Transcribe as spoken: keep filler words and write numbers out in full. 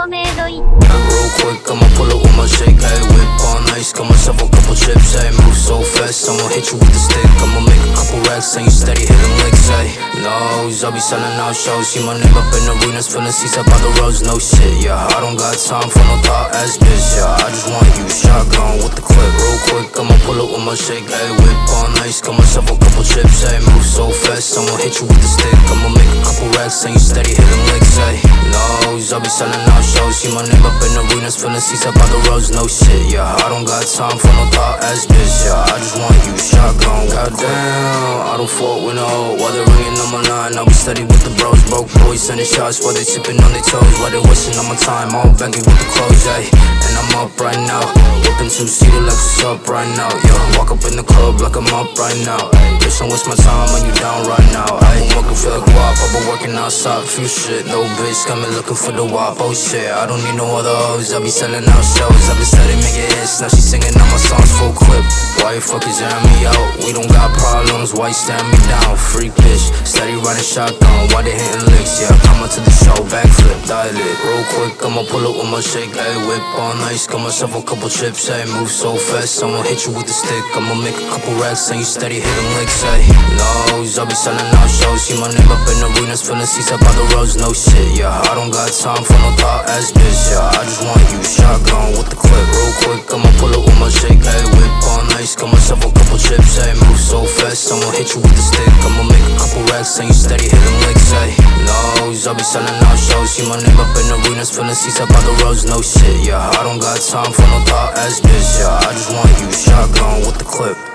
トメイドイッ Real quick, I'ma pull up with my shake, ayy. Whip on ice, got myself a couple chips, ayy. Move so fast, I'ma hit you with the stick. I'ma make a couple racks, and you steady hitting licks, ayy. Nose, I'll be selling out shows. See my name up in arenas, filling seats up by the roads, no shit, yeah. I don't got time for no thought ass bitch, yeah. I just want you shotgun with the clip. Real quick, I'ma pull up with my shake, ayy. Whip on ice, got myself a couple chips, ayy. Move so fast, I'ma hit you with the stick. I'ma make a couple racks, and you steady hitting licks, ayy. Nose, I'll be selling out shows. See my name up in arenas, filling seats up by the roads, no shit, yeah. I don't got time for no thought ass bitch, yeah. I just want you shotgun. Goddamn, I don't fuck with no. While they're ringing on my line, I'll be steady with the bros. Broke boys sending shots while they tipping on their toes. While they wasting on my time, all baggy with the clothes, ayy. And I'm up right now, whipping two-seater like what's up right now, yeah. Walk up in the club like I'm up right now, ayy. Bitch, don't waste my time when you down right now, ayy. I'm working for the guap, I've been working outside, true shit. No bitch coming looking for the wop, oh shit. I don't need no other hoes, I be selling out shows. I been steady making hits, now she singing all my songs full clip. Why you fuckers jam me out? We don't got problems, why you stand me down? Freak bitch, steady riding shotgun, why they hitting licks? Yeah, coming to the show, backflip, dial it. Real quick, I'ma pull up with my shake, ayy. Whip on ice, got myself a couple chips, ayy. Move so fast, I'ma hit you with the stick. I'ma make a couple racks, and you steady hitting licks, ayy. Nose, I'll be selling out shows. See my name up in arenas, filling seats up by the roads, no shit, yeah. I don't got time for no thought ass bitch, yeah. I just want you shotgun with the clip. Real quick, I'ma pull up with my shake, ayy. Whip on ice, got myself a couple chips, ayy. Move so fast, I'ma hit you with the stick. I'ma make a couple racks, and you steady hitting licks, ayy. Nose, I'll be selling out shows. See my name up in arenas, filling seats up by the roads, no shit, yeah. I don't got time for no thought ass bitch, yeah. I just want you shotgun with the clip.